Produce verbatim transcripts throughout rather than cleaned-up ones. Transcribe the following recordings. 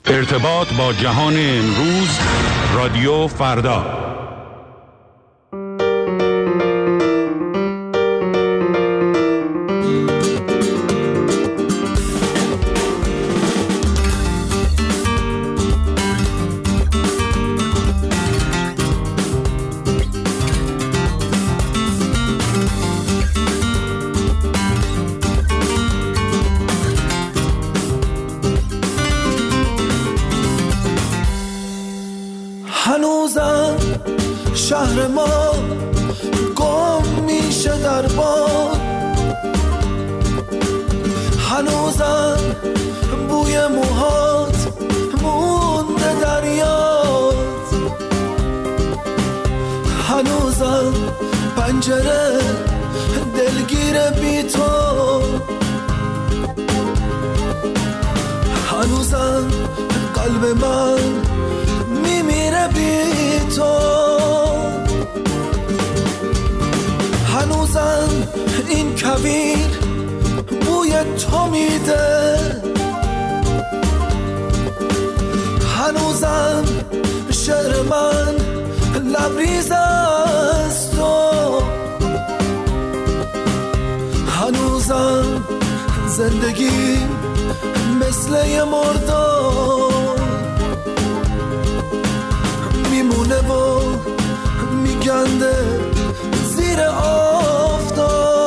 ارتباط با جهان امروز، رادیو فردا. هنوزم شهر ما گم میشه در باد، هنوزم بوی موهات مونده در یاد، هنوزم پنجره دلگیر بی تو، هنوزم قلب من میمیره بی تو، هنوزم این کویر بوی تو میده، هنوزم شعر من لبریز از تو، هنوزم زندگی مثل یه مردار میمونه و میگنده زیر آفتاب.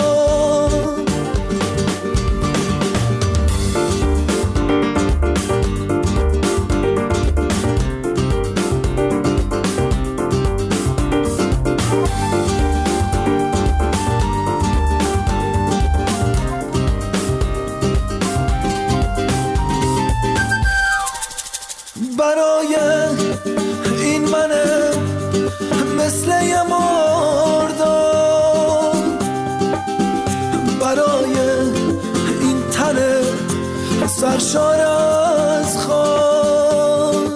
برای این منه مثل یه مردار، برای این تنه سرشار از خون،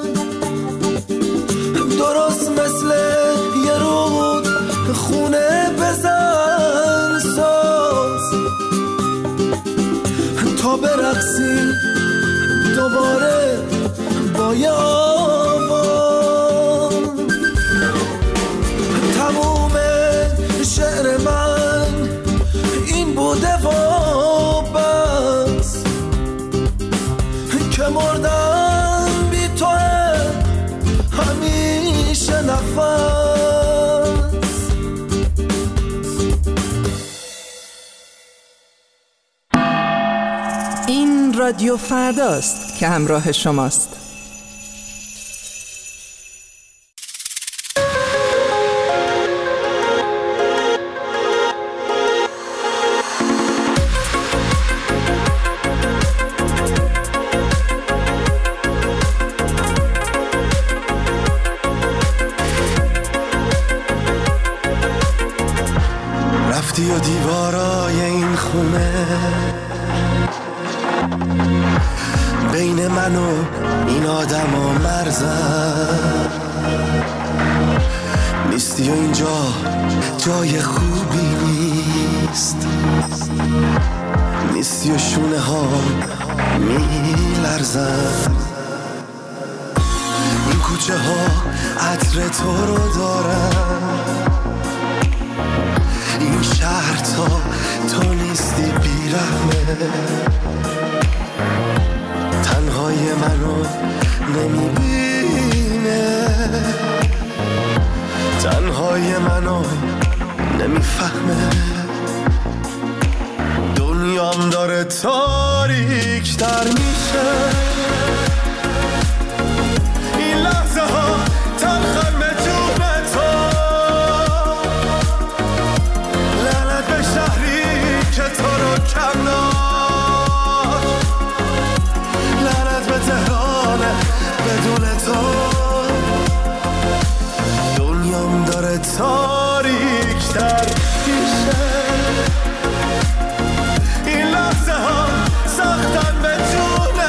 درست مثل یه رود خونه بزن ساز تا برقصی دوباره با یه آواز. تموم شعر من این بوده و بس که مردم بی تو همیشه نفس. این رادیو فرداست که همراه شماست. رفتی و دیوارای این خونه بین من و این آدم و مرزم نیستی و اینجا جای خوبی نیست، نیستی و شونه ها میلرزن، این کوچه ها عطر تو رو دارن، این شهر تا تو نیستی بیرحمه، تنهای منو نمیبینه، تنهای منو نمیفهمه، دنیام داره تاریک تر میشه، این لحظه ها تلخن به جون تو، لعنت به شهری که تو رو کم داشت، لعنت به تهران بدون تو، دنیام داره تاریک تر میشه، این لحظه ها سختن به جون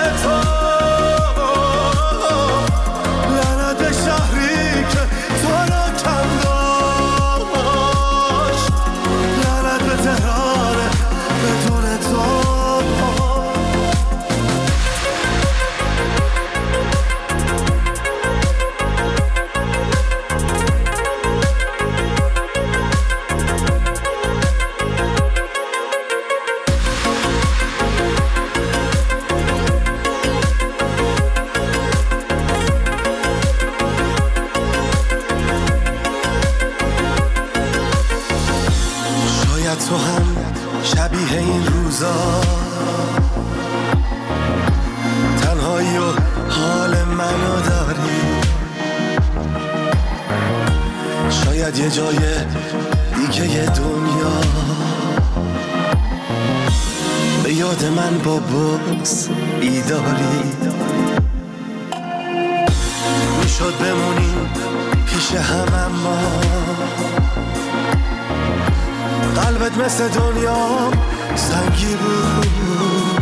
میخواد یه جای دیگه یه دنیا به یاد من با بغض بیداری میشد بمونیم پیش هم اما قلبت مثل دنیا سنگی بود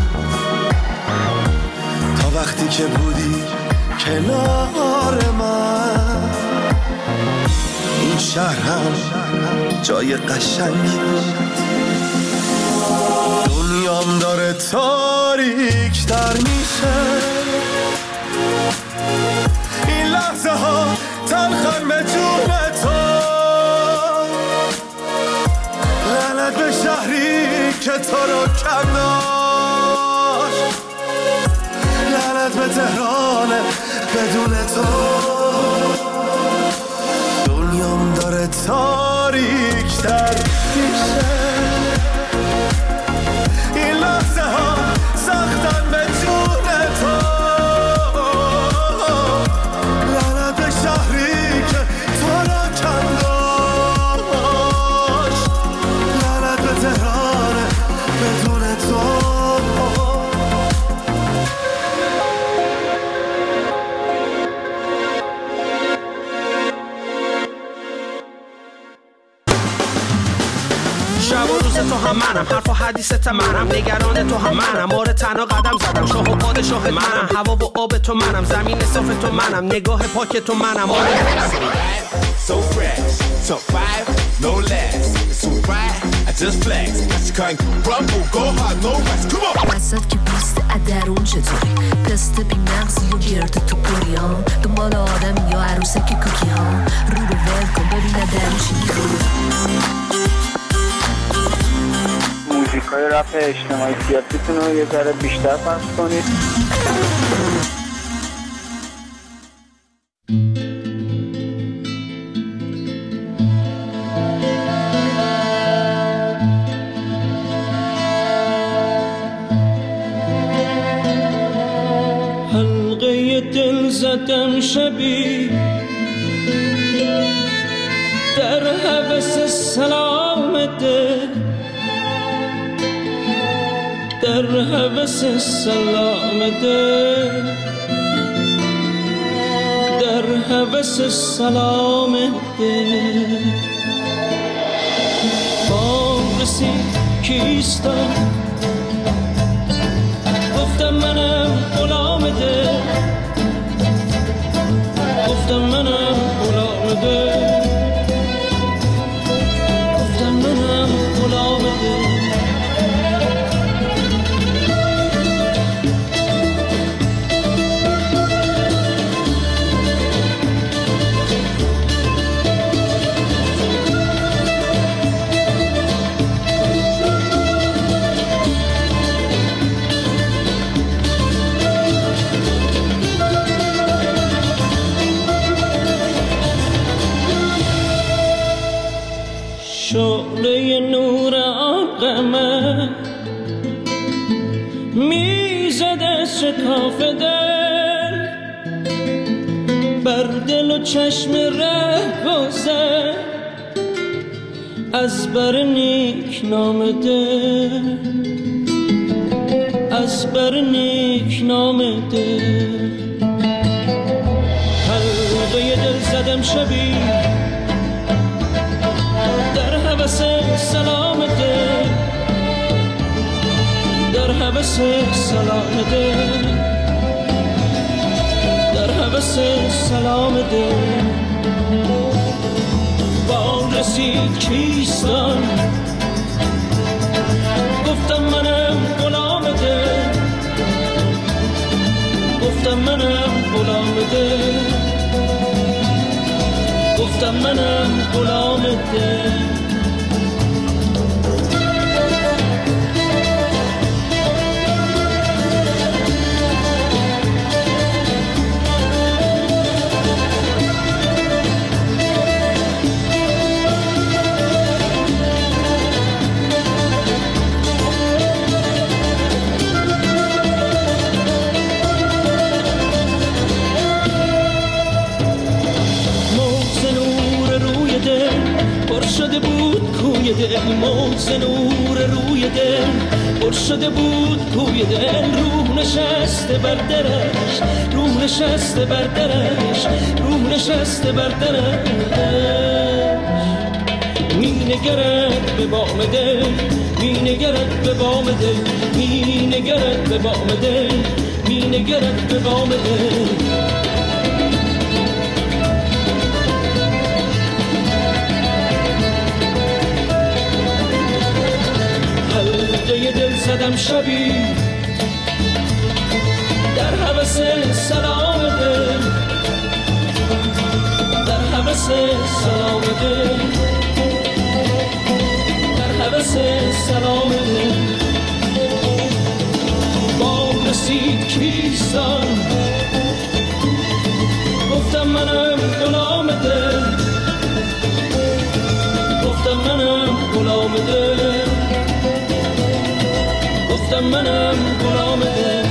تا وقتی که بودی کنار من این شهر هم جای قشنگی بود دنیام داره تاریک تر میشه این لحظه ها تلخن به جون تو لعنت به شهری که تو رو کنداش لعنت به تهران بدون تو دنیام داره تاریک تر میشه این لحظه ها سختن به جون تو لعنت به شهری که تو را کنداش لعنت به تهران بدون تو شب و روز تو هم منم حرف و حدیثت منم نگران تو هم منم مار تنها قدم زدم شاه و پادشاه منم هوا و آب تو منم زمین صاف تو منم نگاه پاک تو منم So fresh, top five, no less. It's so right, I just flex. I can't rumble, go hard, no rest. Come on. وسط که بیست ادرون چطوری پست بی مغزی و گرد تو پریان دنبال آدم یا عروسک کوکی ها رو رو ول کن ببینه درون چی میخوری موزیکای رپ اجتماعی سیاسیتون رو یه ذره بیشتر پخش کنید. حلقه دل زدم شبی در هوس سلام دل در هوس سلام دل در هوس سلام دل بام رسید کیستم گفتم منم غلام دل گفتم منم غلام دل گفتم منم غلام دل شعله نور آقامه میزده شکاف دل بر دل و چشم ره گذر از بر نیک نام دل از بر نیک نام دل حلقه دل زدم شبی در هوس سلام دل در هوس سلام دل در هوس سلام دل با رسید کیستان گفتم منم غلام دل گفتم منم غلام دل گفتم منم غلام دل موج نور روی دل دل موز نور روی دل پر شده بود توی دل روح نشسته بر درش روح نشسته بر درش روح نشسته بر درش می نگرد به بام دل می نگرد به بام دل می نگرد به بام دل می نگرد به بام دل حلقه دل زدم شبی در هوس سلام دل در هوس سلام دل در هوس سلام دل بام رسید کیستان گفتم منم غلام دل گفتم منم غلام دل گفتم منم غلام دل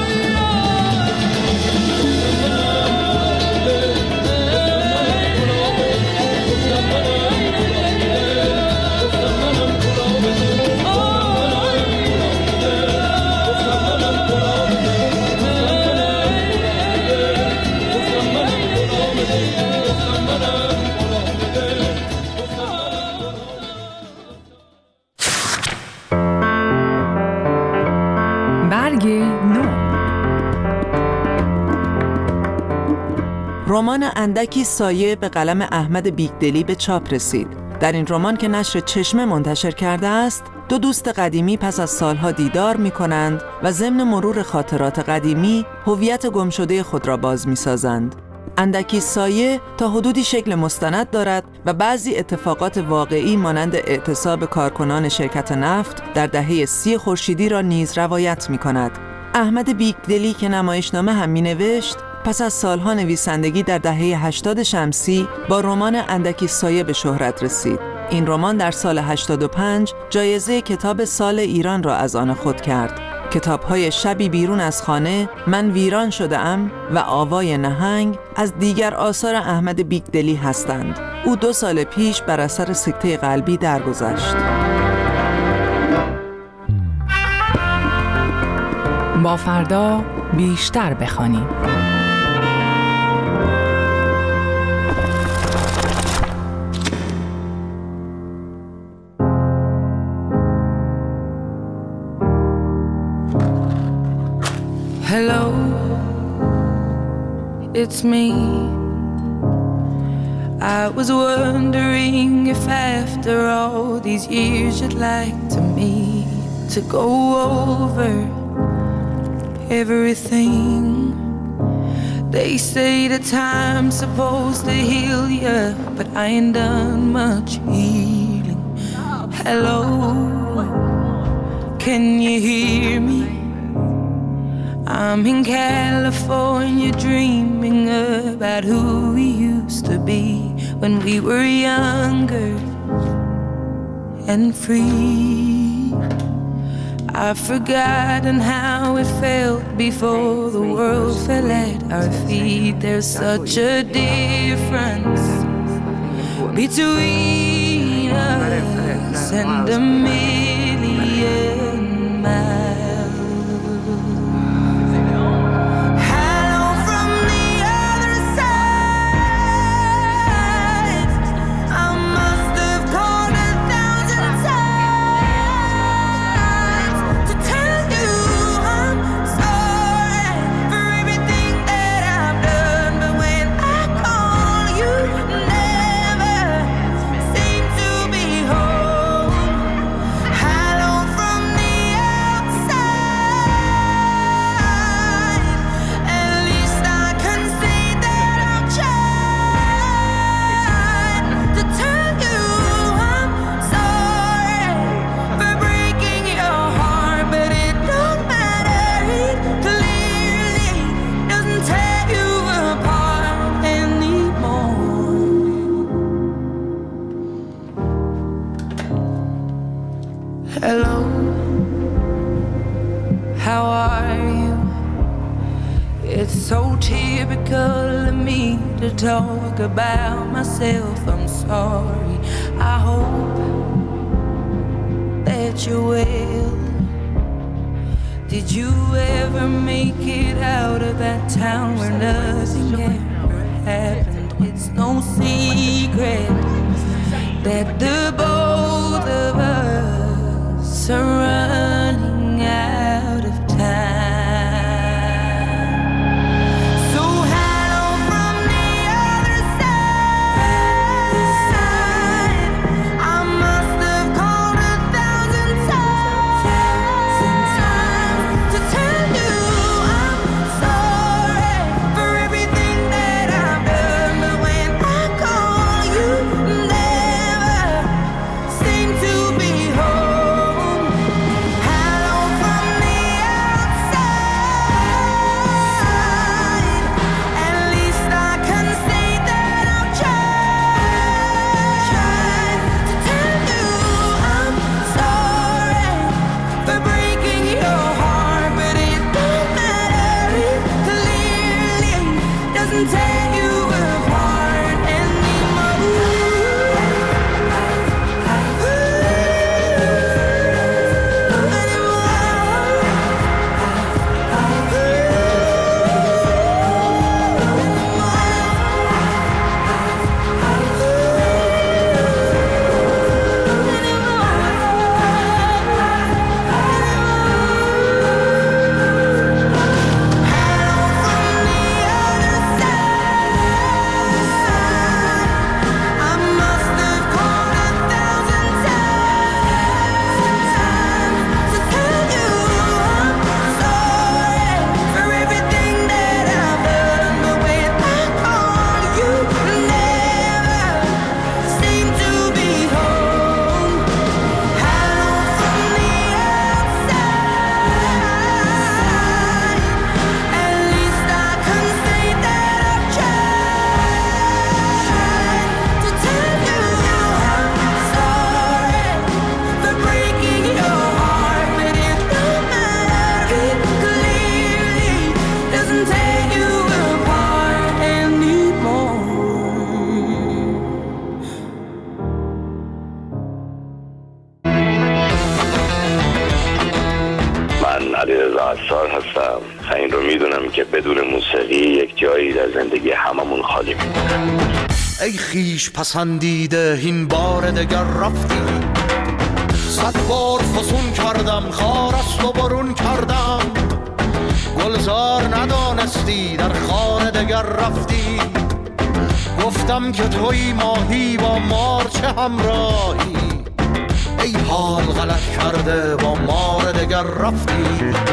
رمان اندکی سایه به قلم احمد بیگدلی به چاپ رسید. در این رمان که نشر چشمه منتشر کرده است، دو دوست قدیمی پس از سالها دیدار می کنند و ضمن مرور خاطرات قدیمی هویت گمشده خود را باز می سازند. اندکی سایه تا حدودی شکل مستند دارد و بعضی اتفاقات واقعی مانند اعتصاب کارکنان شرکت نفت در دهه سی خورشیدی را نیز روایت می کند. احمد بیگدلی که نمایشنامه هم می نوشت، پس از سالها نویسندگی در دهه هشتاد شمسی با رمان اندکی سایه به شهرت رسید. این رمان در سال هشتاد و پنج جایزه کتاب سال ایران را از آن خود کرد. کتاب‌های شبی بیرون از خانه، من ویران شده‌ام و آوای نهنگ از دیگر آثار احمد بیگدلی هستند. او دو سال پیش بر اثر سکته قلبی درگذشت. با فردا بیشتر بخوانیم. Hello, it's me. I was wondering if after all these years you'd like to meet to go over everything. They say the time's supposed to heal ya, but I ain't done much healing. Hello, can you hear me? I'm in California dreaming about who we used to be when we were younger and free. I've forgotten how it felt before the world fell at our feet. There's such a difference between us and a million miles. Hello, how are you? It's so typical of me to talk about myself. I'm sorry. I hope that you're well. Did you ever make it out of that town where nothing ever happened? It's no secret that the both of us are running out of time. عطار هستم. این رو میدونم که بدون موسیقی یک جایی در زندگی هممون خالی میمونه. ای خیش پسندیده این بار دگر رفتی، صد بار فسون کردم خار است و برون کردم، گلزار ندانستی در خار دگر رفتی، گفتم که توی ماهی با مار چه همراهی، ای حال غلط کرده با مار دگر رفتی.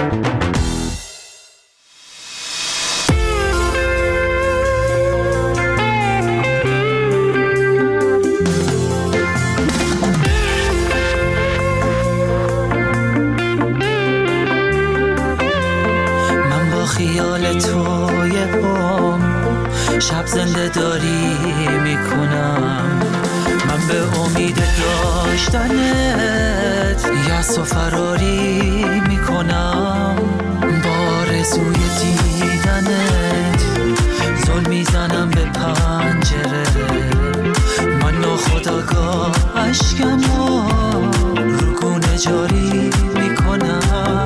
خیال توی هم شب زنده داری میکنم، من به امید داشتنت یأس و فراری میکنم، با آرزوی دیدنت زل میزنم به پنجره، من ناخودآگاه اشکمو رو گونه جاری میکنم،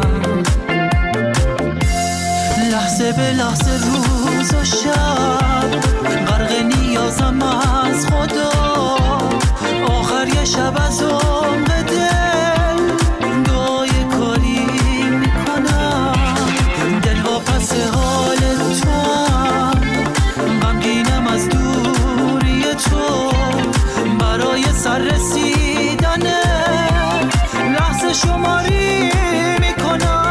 لحظه به لحظه روز و شب غرق نیازم از خدا، آخر یه شب از عمق دل دعای کاری میکنم، دل واپس حال تو هم غمگینم از دوری تو، برای سر رسیدن لحظه شماری میکنم.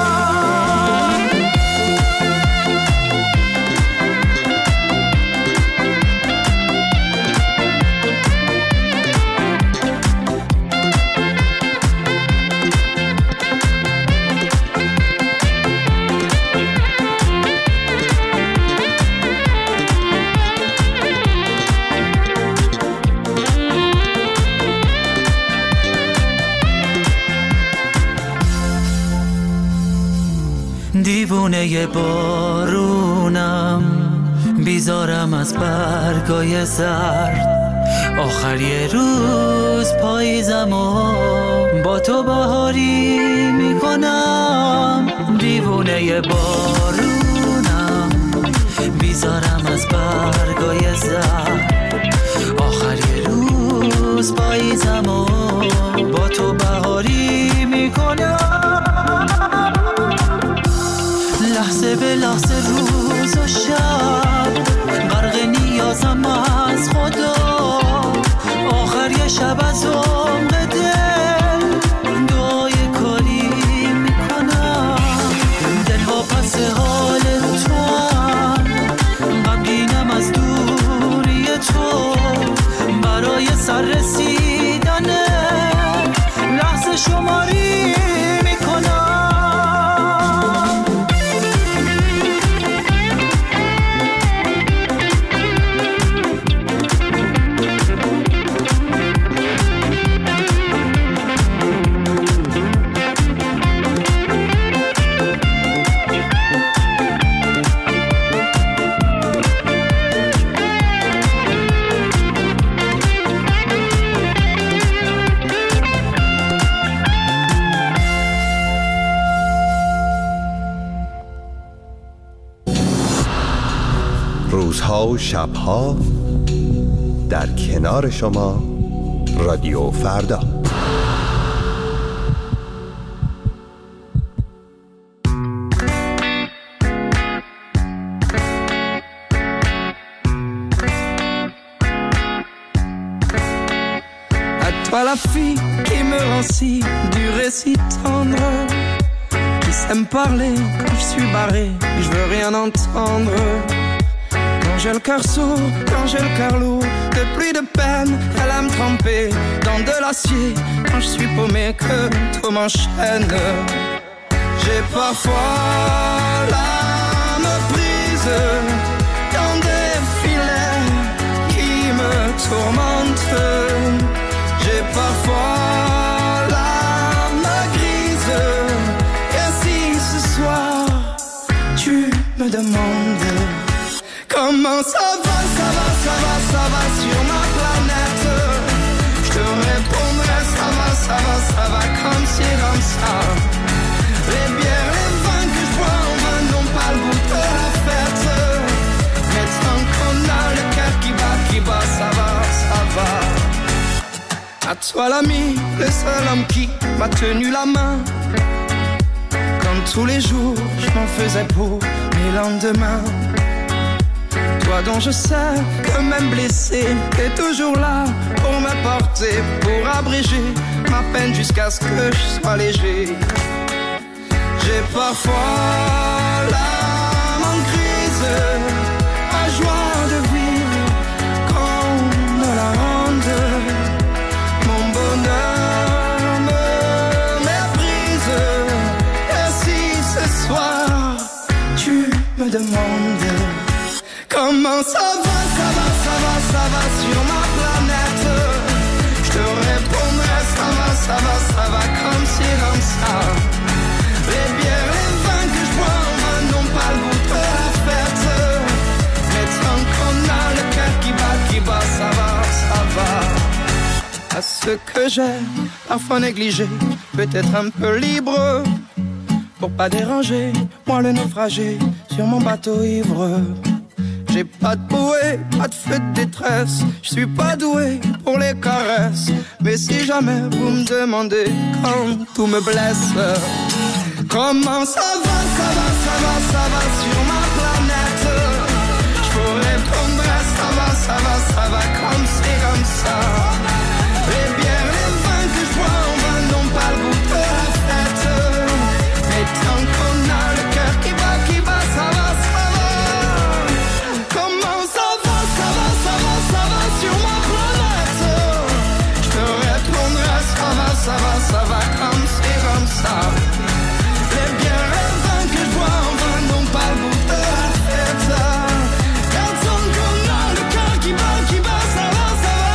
دیوونه بارونم، بیزارم از برگای زرد، آخر یه روز پاییزم و با تو بهاری میکنم، دیوونه بارونم بیزارم از برگای زرد. آخر یه روز پاییزم و با تو بهاری میکنم، لحظه به لحظه روز و شب غرق نیازم از خدا. آخر یه شب از عمق دل دعای کاری میکنم، دلها پس حال تو هم غمگینم از دوری تو، برای سر رسیدن لحظه شماری میکنم. روزها و شبها در کنار شما، رادیو فردا. À toi la fille qui me rend si dur et si tendre, qui sait me parler quand je suis barré, je veux rien entendre. Quand j'ai le cœur sourd, quand j'ai le cœur lourd, de pluie de peine, elle aime tremper dans de l'acier. Quand je suis paumé, que tout m'enchaîne. J'ai parfois l'âme prise dans des filets qui me tourmentent. J'ai parfois l'âme grise. Et si ce soir tu me demandes comment ça va, ça va, ça va, ça va sur ma planète, je te répondrai ça va, ça va, ça va comme ci, comme ça. Les bières, les vins que je bois en main n'ont pas le goût de la fête, mais tant qu'on a le cœur qui bat, qui bat, ça va, ça va. À toi l'ami, le seul homme qui m'a tenu la main, comme tous les jours je m'en faisais pour mes lendemains. Toi dont je sais que même blessé, t'es toujours là pour me porter, pour abréger ma peine jusqu'à ce que je sois léger. J'ai parfois l'âme en crise, la joie de vivre qu'on me la rende. Mon bonheur me méprise. Et si ce soir tu me demandes comment ça va, ça va, ça va, ça va sur ma planète, je te répondrai ça va, ça va, ça va comme ci, comme ça. Les bières, les vins que je bois en main n'ont pas le goût de la fête, mais tant qu'on a le cœur qui bat, qui bat, ça va, ça va. À ce que j'ai parfois négligé, peut-être un peu libre, pour pas déranger, moi le naufragé sur mon bateau ivre. J'ai pas de bouée, pas de feu de détresse, je suis pas doué pour les caresses, mais si jamais vous me demandez quand tout me blesse, comment ça va, ça va, ça va, ça va sur ma planète, je vous répondrai ça va, ça va, ça va comme c'est comme ça. Les bières, les vins que je bois en main n'ont pas le goût de la fête, mais tant qu'on a le cœur qui bat, qui bat, ça va, ça va. Comment ça va, ça va, ça va, ça va sur ma planète, je te répondrai ça va, ça va, ça va comme c'est comme ça. Les bières, les vins que je bois en main n'ont pas le goût de la fête, car tant qu'on a le cœur qui bat, qui bat, ça va, ça va.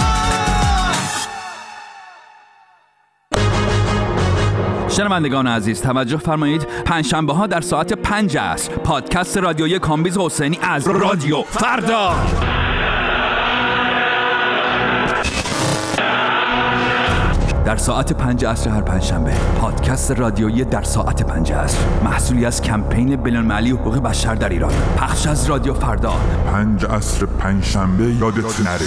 شنوندگان عزیز توجه فرمایید، پنجشنبه ها در ساعت پنج عصر پادکست رادیویی کامبیز حسینی از رادیو فردا در ساعت پنج عصر هر پنجشنبه. پادکست رادیویی در ساعت پنج عصر، محصولی از کمپین بین‌المللی حقوق بشر در ایران. پخش از رادیو فردا. پنج عصر پنجشنبه یادت نره.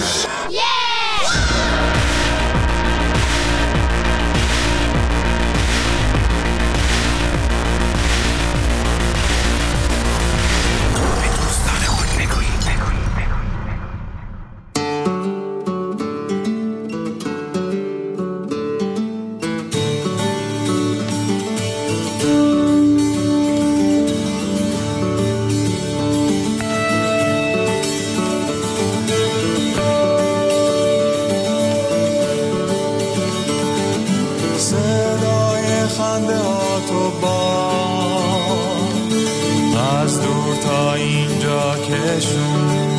از دور تا اینجا کشون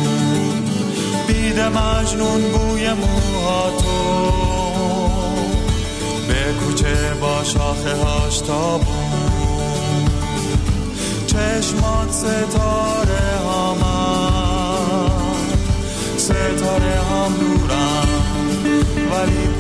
بیده مجنون بوی موهاتو به کوچه با شاخه هاش تابون چشمات ستاره هامن ستاره هم دورم ولی